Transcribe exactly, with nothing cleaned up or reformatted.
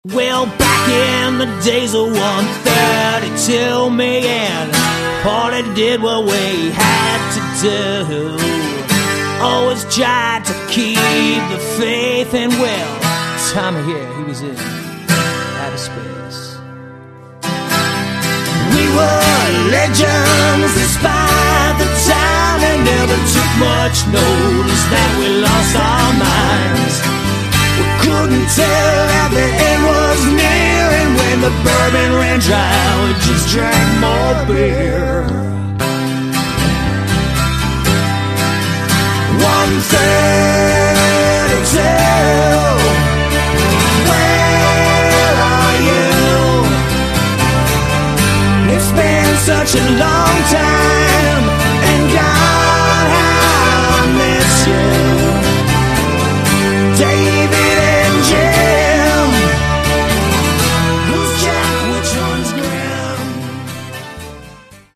Well, back in the days of one thirty-two, me and Paulie did what we had to do. Always tried to keep the faith, and well, Tommy here, he was in outer space. We were legends despite the time, and never took much notice that we lost our minds. We couldn't tell that the end was near, and when the bourbon ran dry, we just drank more beer. one thirty-two, where are you? It's been such a long time